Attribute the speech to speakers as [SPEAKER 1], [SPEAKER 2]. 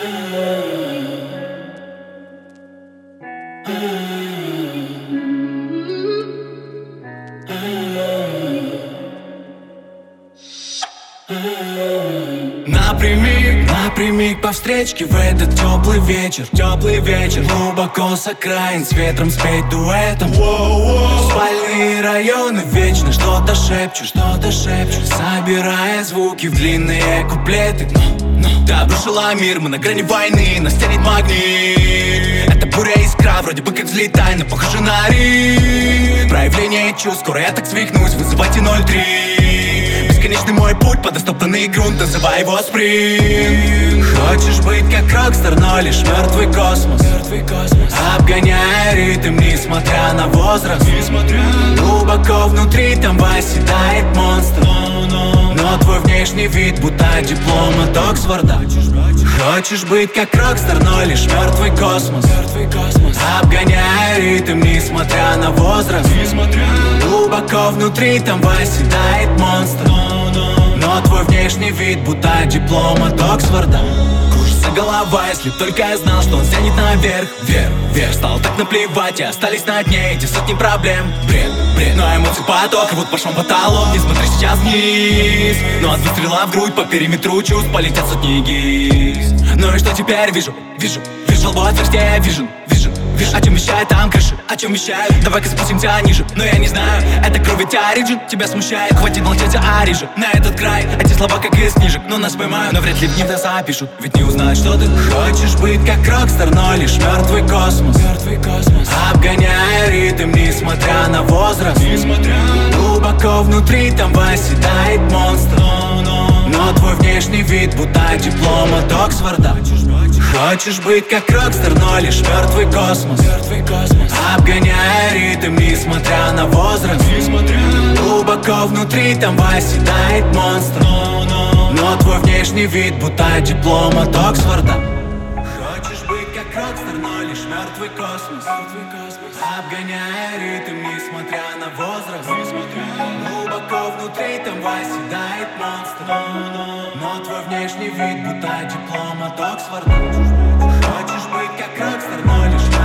[SPEAKER 1] Напрямик по встречке в этот теплый вечер, глубоко с окраин, с ветром спеть дуэтом. Спальные районы вечно что-то шепчут, собирая звуки в длинные куплеты. Ты обрушила мир, мы на грани войны, нас тянет магнит. Это буря искра, вроде бы как взлетай, но похоже на риф. Проявление чувств, скоро я так свихнусь, вызывайте 03. Бесконечный мой путь под истоптанный грунт, называй его спринт. Хочешь быть как рокстар, но лишь мертвый космос, обгоняя ритм, несмотря на возраст. Глубоко внутри там восседает монстр, но твой внешний вид будто диплом от Оксфорда. Хочешь быть как рокстар, но лишь мертвый космос, обгоняя ритм, несмотря на возраст. Глубоко внутри там восседает монстр, но твой внешний вид будто диплом от Оксфорда. Кружится голова, если только я знал, что он тянет наверх, вверх. Стало так наплевать, и остались на дне эти сотни проблем. Бред, но эмоций поток, и вот по швам потолок. Не смотри сейчас вниз, но от выстрела в грудь по периметру чувств полетят сотни гиз. Ну и что теперь вижу лбу отверстие, вижу. О чем вещает там крыши, о чем вещают? Давай-ка спустимся ниже, но я не знаю. Это кровь ведь оригин, тебя смущает. Хватит молчать, ориже на этот край. Эти слова как из книжек, но нас поймают. Но вряд ли в них нас запишут, ведь не узнают, что ты хочешь быть как рокстар, но лишь мертвый космос, обгоняя ритм, несмотря на возраст. Глубоко внутри там восседает монстр, но твой внешний вид будто диплом от Оксфорда. Хочешь быть как рокстар, но лишь мертвый космос, обгоняя ритм, несмотря на возраст. Глубоко внутри там восседает монстр, но твой внешний вид будто диплом от Оксфорда. Хочешь быть как рокстар, но лишь мертвый космос, обгоняя ритм, несмотря на возраст. Глубоко внутри там восседает монстр, но твой внешний вид будто диплом от Оксфорда. Хочешь быть как рокстар, но лишь